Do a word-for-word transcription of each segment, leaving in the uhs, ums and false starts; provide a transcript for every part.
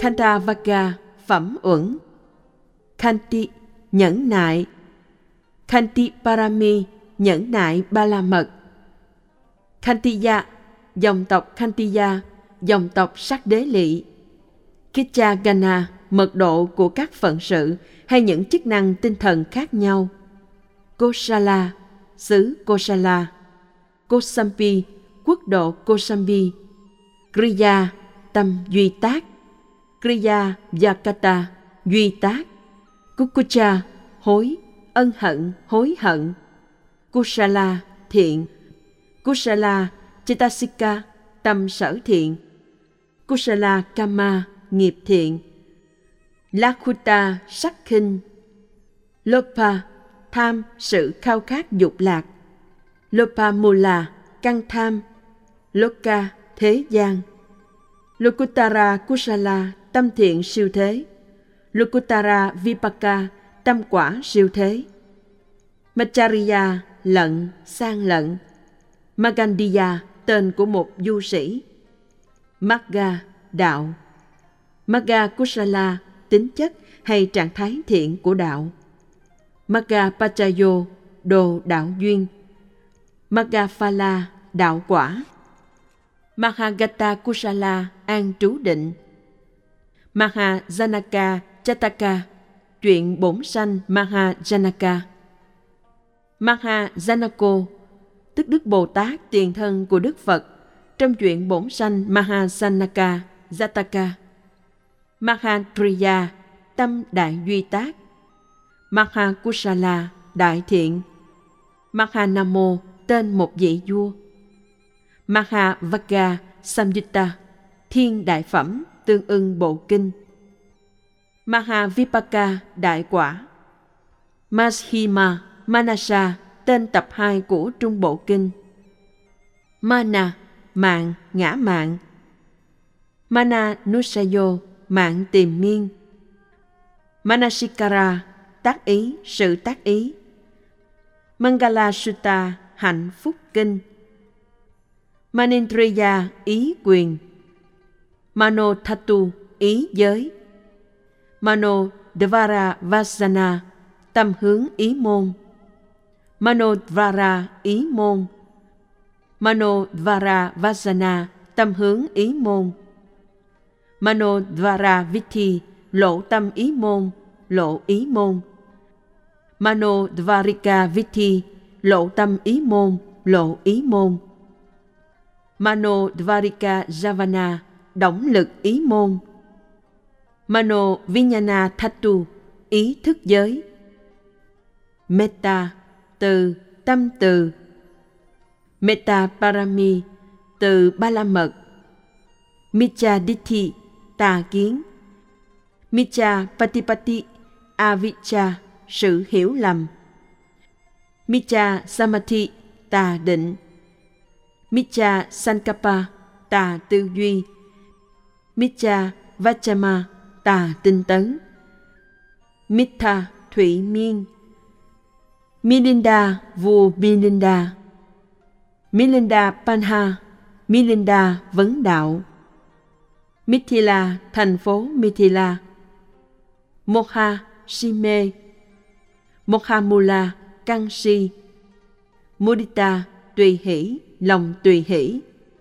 Khantavagga, phẩm uẩn. Khanti, nhẫn nại. Khanti Parami, nhẫn nại ba la mật. Khantiya, dòng tộc Khantiya, dòng tộc sắc đế lỵ. Kichagana, mật độ của các phận sự hay những chức năng tinh thần khác nhau. Kosala, xứ Kosala. Kosambi, quốc độ Kosambi. Kriya, tâm duy tác. Kriya Yakata, duy tác. Kukucha, hối, ân hận, hối hận. Kusala, thiện. Kusala Chitasika, tâm sở thiện. Kusala Kama, nghiệp thiện. Lakhuta, sắc khinh. Lopa, tham, sự khao khát dục lạc. Lopamula, căn tham. Loka, thế gian. Lokutara Kusala, tâm thiện siêu thế. Lokutara Vipaka, tâm quả siêu thế. Macharya, lận, sang lận. Magandiya, tên của một du sĩ. Magga, đạo. Magga Kusala, tính chất hay trạng thái thiện của đạo. Magga Pachayo, đồ đạo duyên. Magga Phala, đạo quả. Mahagata Kusala, an trú định. Mahajanaka Chataka, chuyện bổn sanh Mahajanaka. Mahajanako, tức Đức Bồ Tát tiền thân của Đức Phật, trong chuyện bổn sanh Mahasanaka Jataka. Mahatriya, tâm đại duy tác. Mahakusala, đại thiện. Mahanamo, tên một vị vua. Mahavagga Samyutta, thiên đại phẩm, tương ưng bộ kinh. Mahavipaka, đại quả. Majjhima Manasa, tên tập hai của Trung Bộ Kinh. Mana, mạng, ngã mạng. Mana Nusayo, mạng tìm miên. Manasikara, tác ý, sự tác ý. Mangala Sutta, hạnh phúc kinh. Manindriya, ý quyền. Mano Thatu, ý giới. Mano Dvara Vasana, tâm hướng ý môn. Mano Dvara, ý môn. Mano Dvara Vasana, tâm hướng ý môn. Mano Dvara Vithi, lộ tâm ý môn, lộ ý môn. Mano Dvarika Vithi, lộ tâm ý môn, lộ ý môn. Mano Dvarika Javana, động lực ý môn. Mano Vijnana Thatu, ý thức giới. Metta, từ, tâm từ. Metta Parami, từ ba la mật. Miccha Ditti, tà kiến. Miccha Patipati, avicca, sự hiểu lầm. Miccha Samadhi, tà định. Miccha Sankappa, tà tư duy. Miccha Vachama, tà tinh tấn. Mittha, thủy miên. Milinda, vua Milinda. Milinda Panha, Milinda vấn đạo. Mithila, thành phố Mithila. Mokha, si mê. Mokhamula, căn si. Mudita, tùy hỷ, lòng tùy hỷ.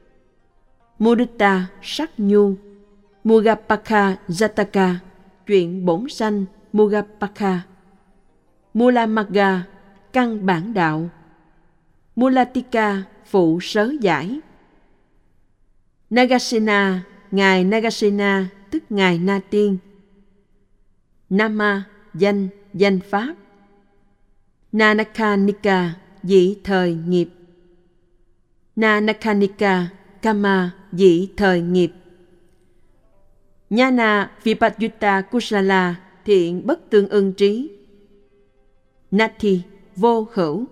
Mudita, sắc nhu. Mugapakha Jataka, chuyện bổn sanh Mugapakha. Mulamagga, căn bản đạo. Mulatika, phụ sớ giải. Nagasena, ngài Nagasena, tức ngài Na Tiên. Nama, danh, danh pháp. Nanakanika, dị thời nghiệp. Nanakanika, kama, dị thời nghiệp. Nhana Vipajutta Kusala, thiện bất tương ưng trí. Nati, vô hữu.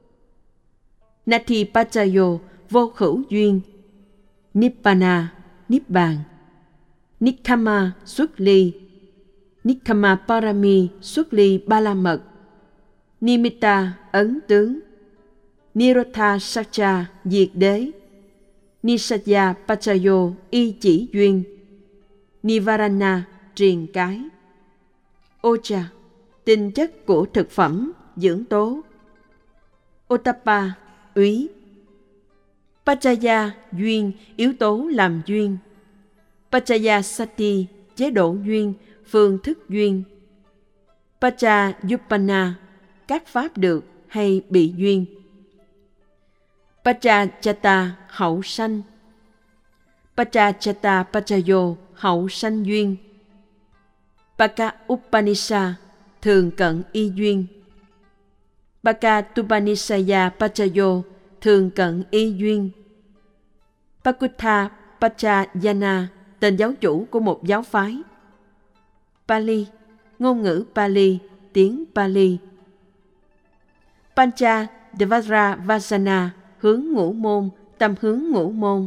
Nati Pachayo, vô hữu duyên. Nibbana, niết bàn. Nikkama, xuất ly. Nikkama Parami, xuất ly ba la mật. Nimitta, ấn tướng. Nirodha Satcha, diệt đế. Nisaya Pachayo, y chỉ duyên. Nivarana, triền cái. Ocha, tinh chất của thực phẩm, dưỡng tố. Ottappa, úy. Pachaya, duyên, yếu tố làm duyên. Pachaya sati, chế độ duyên, phương thức duyên. Pachayuppana, các pháp được hay bị duyên. Pachachata, hậu sanh. Pachachata pachayo, hậu sanh duyên. Paka Upanisa, thường cận y duyên. Pakatupanisaya pachayo, thường cận y duyên. Pakutha Pachayana, tên giáo chủ của một giáo phái. Pali, ngôn ngữ Pali, tiếng Pali. Pancha Devara Vasana, hướng ngũ môn, tâm hướng ngũ môn.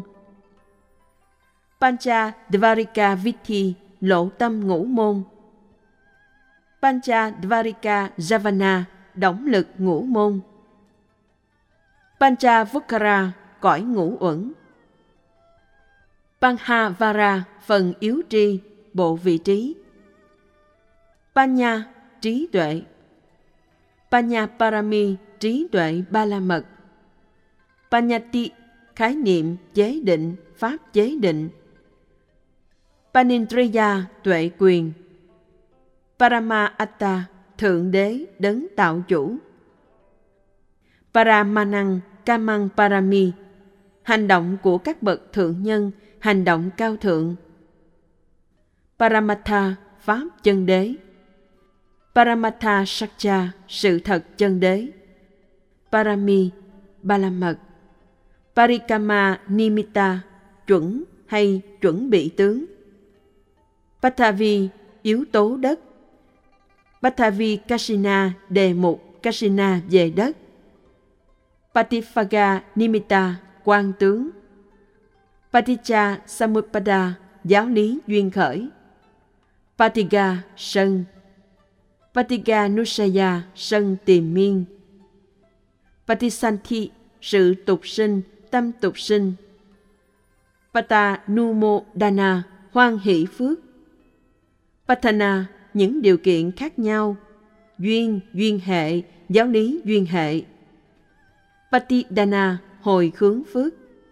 Pancha Dvarika Vithi, lộ tâm ngũ môn. Pancha Dvarika Javana, động lực ngũ môn. Pancha Vukara, cõi ngũ uẩn. Panhavara, phần yếu tri, bộ vị trí. Panya, trí tuệ. Panya Parami, trí tuệ ba la mật. Panyati, khái niệm, chế định, pháp chế định. Panindriya, tuệ quyền. Parama Atta, thượng đế, đấng tạo chủ. Paramanang Kamang Parami, hành động của các bậc thượng nhân, hành động cao thượng. Paramatha, pháp chân đế. Paramatha Satcha, sự thật chân đế. Parami, ba la mật. Parikama Nimitta, chuẩn hay chuẩn bị tướng. Pathavi, yếu tố đất. Pathavi Kasina, đề mục Kasina về đất. Patipaga Nimitta, quan tướng. Paticca Samuppada, giáo lý duyên khởi. Patiga, sân. Patiga Nusaya, sân tìm miên. Patisanthi, sự tục sinh, tâm tục sinh. Pata Numo Dana, hoan hỷ phước. Patana, những điều kiện khác nhau. Duyên, duyên hệ, giáo lý duyên hệ. Patidana, hồi hướng phước.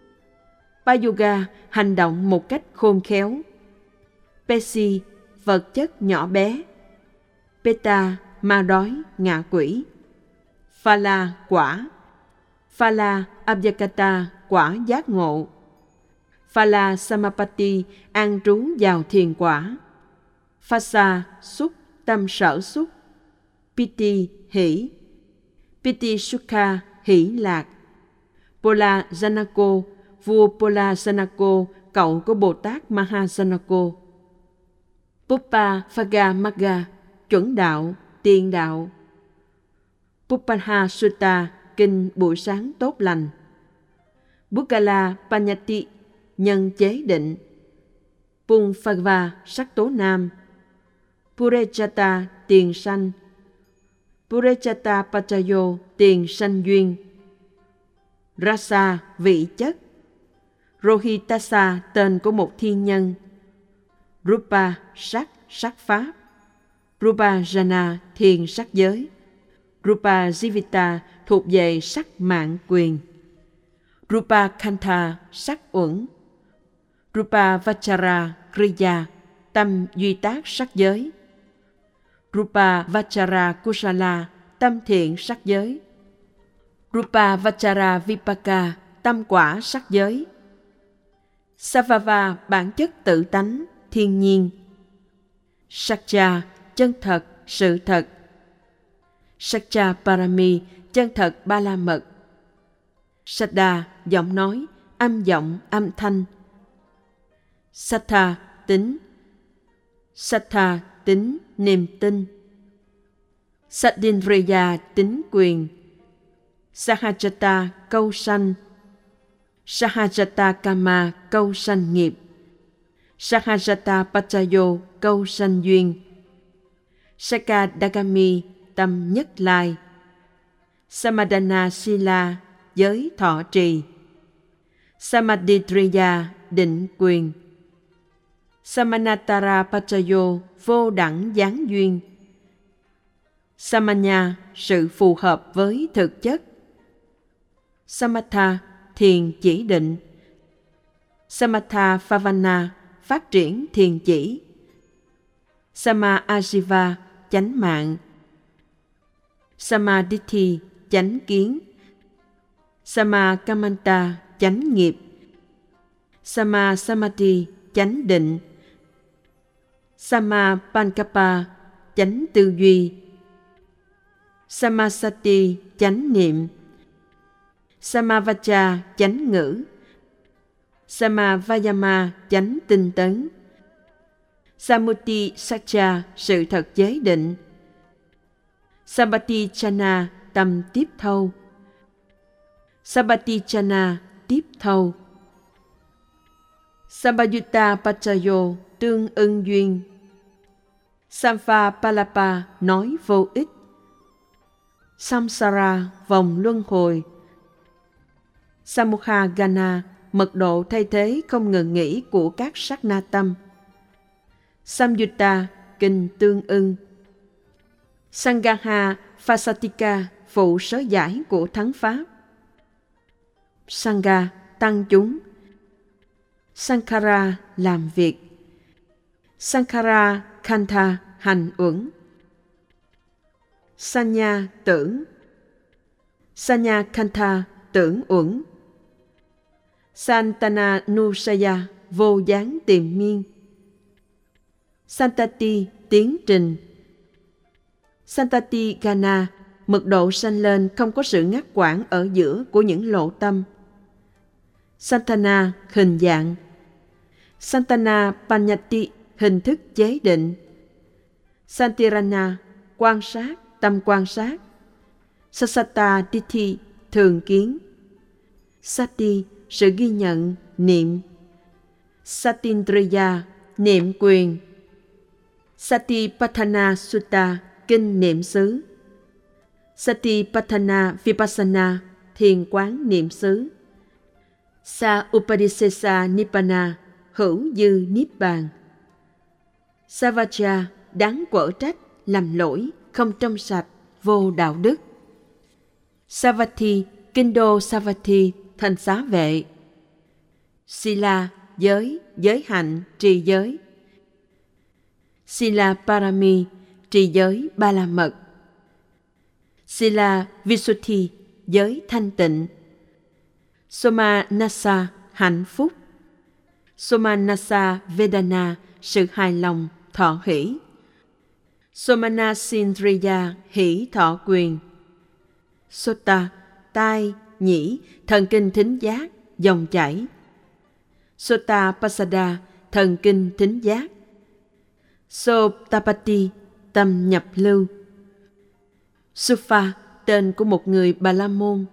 Payoga, hành động một cách khôn khéo. Pesi, vật chất nhỏ bé. Peta, ma đói, ngạ quỷ. Phala, quả. Phala Abhyakata, quả giác ngộ. Phala Samapatti, an trú vào thiền quả. Phasa, xúc, tâm sở xúc. Piti, hỷ. Piti Sukha, hỷ lạc. Pola Janako, vua Pola Janako, cậu của Bồ Tát Mahajanako. Pupa Phaga Magga, chuẩn đạo, tiền đạo. Pupanha Sutta, kinh buổi sáng tốt lành. Bukala Panyati, nhân chế định. Pung Phagva, sắc tố nam. Purechata, tiền sanh. Purechata Pachayo, tiền sanh duyên. Rasa, vị chất. Rohitasa, tên của một thiên nhân. Rupa, sắc, sắc pháp. Rupa Jana, thiền sắc giới. Rupa Jivita, thuộc về sắc mạng quyền. Rupa Kantha, sắc uẩn. Rupa Vachara, Kriya, tâm duy tác sắc giới. Rupa Vachara Kusala, tâm thiện sắc giới. Rupa Vachara Vipaka, tâm quả sắc giới. Savava, bản chất tự tánh, thiên nhiên. Satcha, chân thật, sự thật. Satcha Parami, chân thật ba la mật. Saddha, giọng nói, âm giọng, âm thanh. Sattha, tính. Sattha, tính, niềm tin. Saddindriya, tính quyền. Sahajata, câu sanh. Sahajata Kama, câu sanh nghiệp. Sahajata Pachayo, câu sanh duyên. Sakadagami, tâm nhất lai. Samadana Sila, giới thọ trì. Samadhidriya, định quyền. Samanatara Pachayo, vô đẳng giáng duyên. Samanya, sự phù hợp với thực chất. Samatha, thiền chỉ định. Samatha Phavana, phát triển thiền chỉ. Sama Ajiva, chánh mạng. Samadhi, chánh kiến. Sama Kamanta, chánh nghiệp. Sama Samadhi, chánh định. Sama Pankapa, chánh tư duy. Samasati, chánh niệm. Samavacha, chánh ngữ. Samavayama, chánh tinh tấn. Samuti Satcha, sự thật giới định. Sabatichana, tâm tiếp thâu. Sabatichana, tiếp thâu. Sabayutta Pachayo, tương ưng duyên. Sampha Palapa, nói vô ích. Samsara, vòng luân hồi. Samukha Gana, mật độ thay thế không ngừng nghỉ của các sát na tâm. Samyutta, kinh tương ưng. Sangaha Phasatika, phụ sớ giải của thắng pháp. Sangha, tăng chúng. Sankhara, làm việc. Sankhara Kantha, hành uẩn. Sanya, tưởng. Sanya Kantha, tưởng uẩn. Santana Nusaya, vô gián tìm miên. Santati, tiến trình. Santati Gana, mật độ sanh lên không có sự ngắt quãng ở giữa của những lộ tâm. Santana, hình dạng. Santana Panyati, hình thức chế định. Santirana, quan sát, tâm quan sát. Sasatta Tithi, thường kiến. Sati, sự ghi nhận, niệm. Satindriya, niệm quyền. Satipatthana Sutta, kinh niệm xứ. Satipatthana Vipassana, thiền quán niệm xứ. Sa Upadisesa Nibbana, hữu dư niết bàn. Savacha, đáng quở trách, làm lỗi, không trong sạch, vô đạo đức. Savatthi, kinh đô Savatthi, thành xá vệ. Sila, giới, giới hạnh, trì giới. Sila Parami, trì giới ba la mật. Sila Visuddhi, giới thanh tịnh. Somanassa, hạnh phúc. Somanassa Vedana, sự hài lòng, thọ hỷ. Somanasindriya, hỷ thọ quyền. Sota, tai, nhĩ, thần kinh thính giác, dòng chảy. Sota Pasada, thần kinh thính giác. Sotapati, tâm nhập lưu. Sufa, tên của một người Bà La Môn.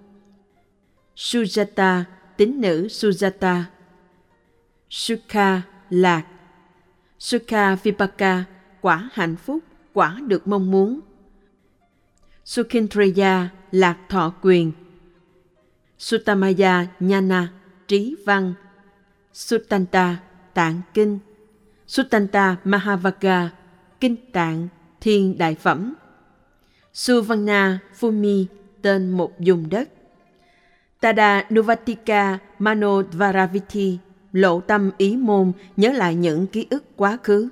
Sujata, tín nữ Sujata. Sukha, lạc. Sukha Vipaka, quả hạnh phúc, quả được mong muốn. Sukhindriya, lạc thọ quyền. Sutamaya Nhana, trí văn. Sutanta, tạng kinh. Sutanta Mahavaga, kinh tạng, thiên đại phẩm. Suvanna Phumi, tên một vùng đất. Tada Nuvatika Manodvaraviti, lộ tâm ý môn, nhớ lại những ký ức quá khứ.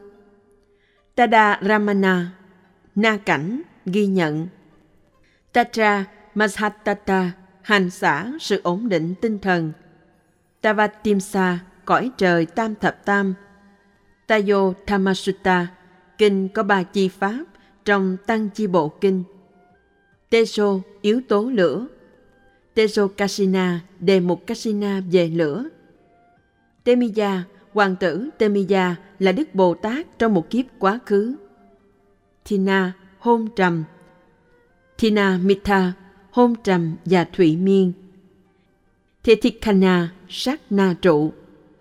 Tada Ramana, na cảnh, ghi nhận. Tatra Mazhatata, hành xả, sự ổn định tinh thần. Tavatimsa, cõi trời tam thập tam. Tayo Thamasutta, kinh có ba chi pháp trong tăng chi bộ kinh. Tejo, yếu tố lửa. Tejo Kasina, đề mục Kasina về lửa. Temiya, hoàng tử Temiya là Đức Bồ Tát trong một kiếp quá khứ. Thina, hôn trầm. Thina Mitha, hôn trầm và thụy miên. Thetikhana, sát na trụ.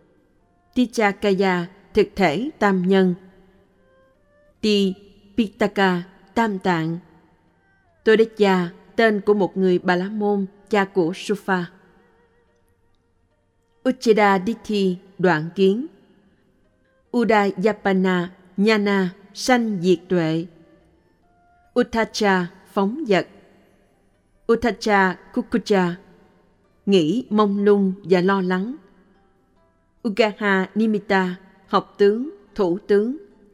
Tichakaya, thực thể tam nhân. Ti Pitaka, tam tạng. Todekya, tên của một người Bà La Môn, cha của Sufa. Ucheda Dithi, đoạn kiến. Udayapana Nhana sanh diệt tuệ. Utthacha phóng dật. Utthacha Kukucha nghĩ mông lung và lo lắng. Ugaha Nimitta học tướng, thủ tướng.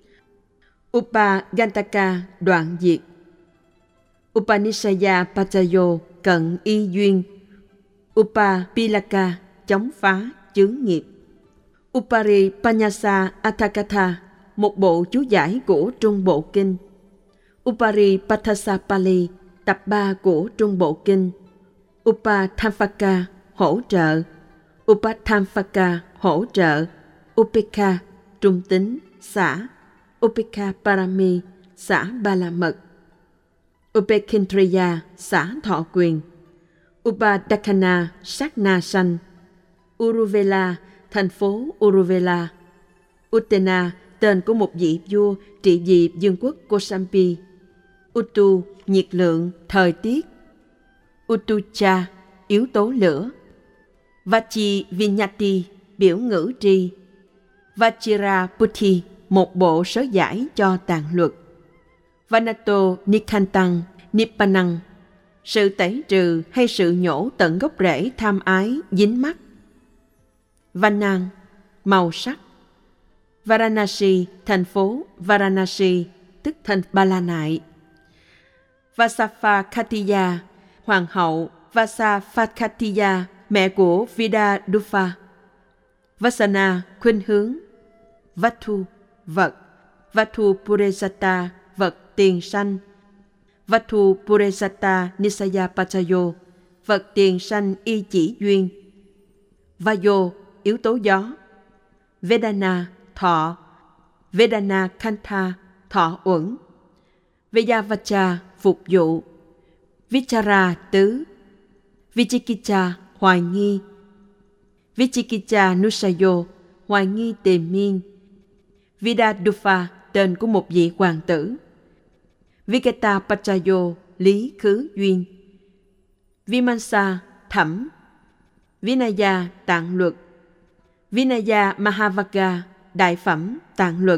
Upagantaka đoạn diệt. Upanishaya Pachayo cận y duyên. Upapilaka chống phá chướng nghiệp. Uparipanyasa Athakatha một bộ chú giải của Trung Bộ Kinh. Uparipathasa Pali tập ba của Trung Bộ Kinh. Upathamphaka hỗ trợ. Upathamphaka hỗ trợ. Upekha trung tín, xả. Upekha Parami xả ba la mật. Upekhintriya xả thọ quyền. Upadakkhana sát na sanh. Uruvela thành phố Uruvela. Uttena tên của một vị vua trị vì vương quốc Kosambi. Utu nhiệt lượng, thời tiết. Utucha yếu tố lửa. Vachi Vinyati biểu ngữ tri. Vachira Puthi một bộ sớ giải cho tạng luật. Vanato Nikhantang Nippanang sự tẩy trừ hay sự nhổ tận gốc rễ tham ái dính mắc. Vanang màu sắc. Varanasi thành phố Varanasi tức thành Ba La Nại. Vasaphakhatiya hoàng hậu Vasaphakhatiya mẹ của Vidadufa. Vasana khuynh hướng. Vattu vật. Vattu Puresata vật tiền sanh. Vattu Puresata Nisaya Pachayo vật tiền sanh y chỉ duyên. Vayo yếu tố gió. Vedana thọ. Vedana Kantha thọ uẩn. Vejavacha phục vụ. Vichara tứ. Vichikicha hoài nghi. Vichikicha Nusayo hoài nghi tìm miên. Vidadufa tên của một vị hoàng tử. Viketa Pachayo lý khứ duyên. Vimansa thẩm. Vinaya tạng luật. Vinaya Mahavaga đại phẩm tạng luật.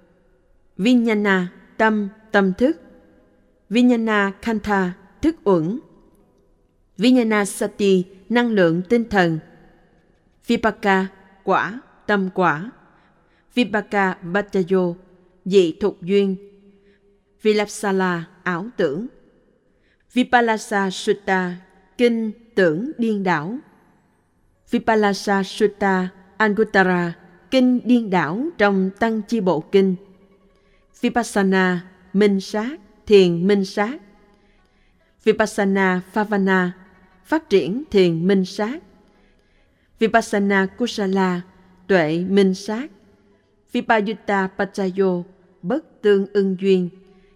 Vinyana tâm tâm thức. Vinyana Kantha thức uẩn. Vinyana Sati năng lượng tinh thần. Vipaka quả tâm quả. Vipaka Bhattayo dị thục duyên. Vilapsala ảo tưởng. Vipalasa Sutta kinh tưởng điên đảo. Vipalasa Sutta Anguttara kinh điên đảo trong Tăng Chi Bộ Kinh. Vipassana minh sát thiền minh sát. Vipassana Phavana phát triển thiền minh sát. Vipassana Kusala tuệ minh sát. Vipayutta Pachayo bất tương ưng duyên.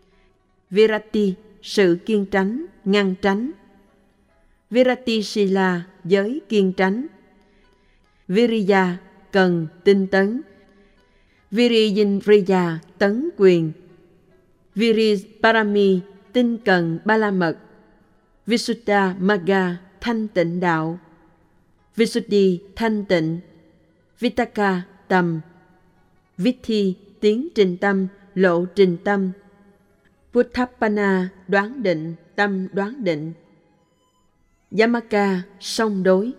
Virati sự kiên tránh, ngăn tránh. Virati Sila giới kiên tránh. Viriya cần tinh tấn. Viriyindriya tấn quyền. Viriparami tinh cần ba la mật. Visuddha Magga thanh tịnh đạo. Visuddhi thanh tịnh. Vitaka tầm. Vithi tiến trình tâm, lộ trình tâm. Puthapana đoán định, tâm đoán định. Yamaka song đối.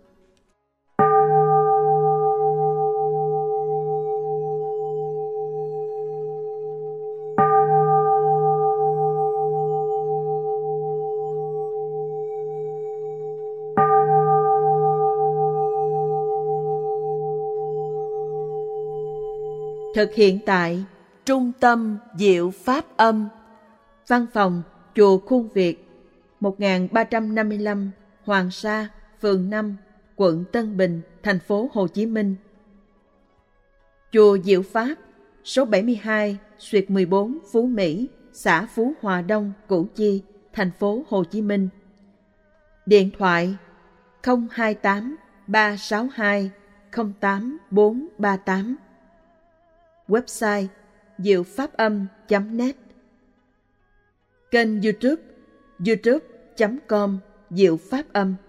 Thực hiện tại Trung tâm Diệu Pháp Âm, Văn phòng Chùa Khuôn Việt, một nghìn ba trăm năm mươi lăm Hoàng Sa, phường năm, quận Tân Bình, thành phố Hồ Chí Minh. Chùa Diệu Pháp, số bảy mươi hai, xuyệt mười bốn Phú Mỹ, xã Phú Hòa Đông, Củ Chi, thành phố Hồ Chí Minh. Điện thoại không hai tám ba sáu hai không tám bốn ba tám. Website diệu pháp âm chấm net. Kênh YouTube youtube chấm com Diệu Pháp Âm.